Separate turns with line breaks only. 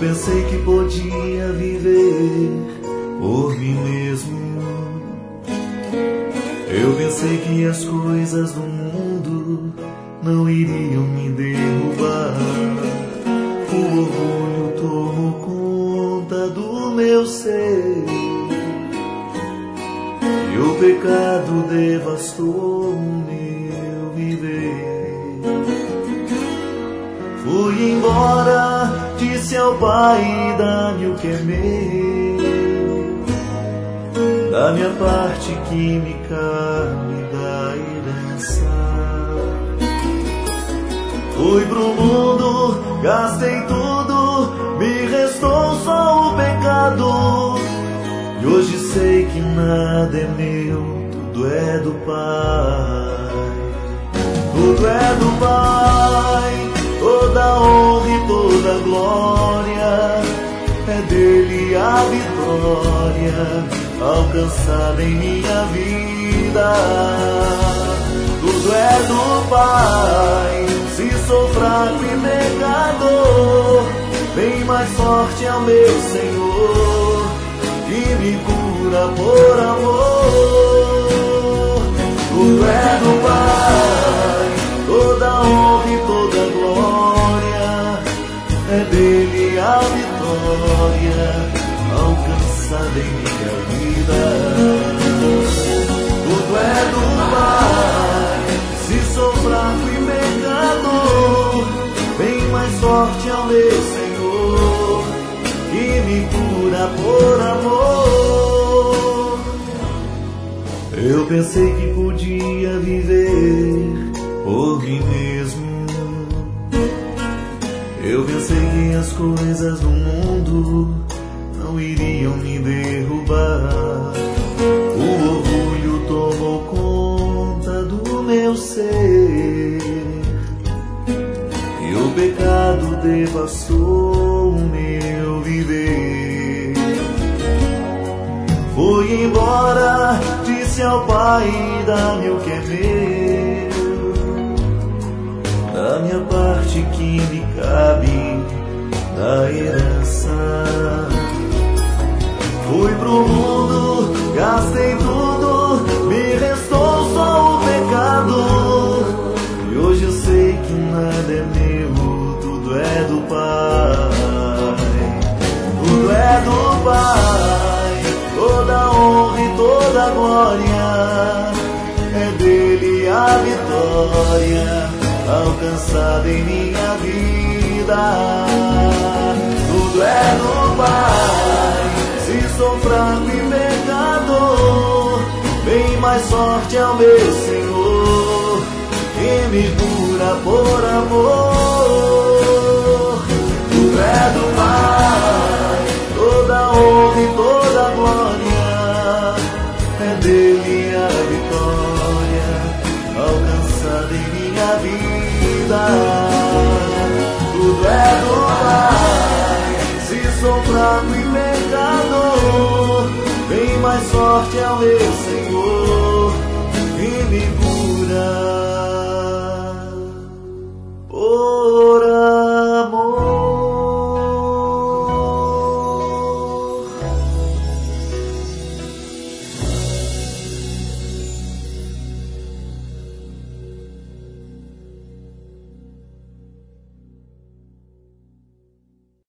pensei que podia viver por mim mesmo. Eu pensei que as coisas do mundo não iriam me derrubar. O orgulho tomou conta do meu ser e o pecado devastou o meu viver. Fui embora, disse ao Pai: dá-me o que é meu, da minha parte que me cabe da herança. Fui pro mundo, gastei tudo, me restou só o pecado. E hoje sei que nada é meu, tudo é do Pai. Tudo é do Pai, toda honra e toda glória é dele a vitória alcançada em minha vida. Tudo é do Pai, se sou fraco e pecador, bem mais forte é o meu Senhor, que me cura por amor. Tudo é do Pai, toda honra e toda glória é dele a vitória alcançada em minha vida. Tudo é do Pai, se sou fraco e pecador, bem mais forte é o meu Senhor, que me cura por amor. Eu pensei que podia viver por mim mesmo. Eu pensei que as coisas do mundo não iriam me derrubar. O orgulho tomou conta do meu ser e o pecado devastou o meu viver. Fui embora, disse ao Pai: dá-me o que é meu, da minha parte que me cabe da herança. Fui pro mundo, gastei tudo, me restou só o pecado. E hoje eu sei que nada é meu, tudo é do Pai. Tudo é do Pai, toda honra e toda glória é dele a vitória alcançada em minha vida. Tudo é do Pai, se sou fraco e pecador, bem mais forte é o meu Senhor, que me cura por amor. Tudo é do Pai, toda honra e toda glória é dele a vitória alcançada em minha vida. Tudo é do Pai, se sou fraco e pecador, bem mais forte é o meu Senhor, que me cura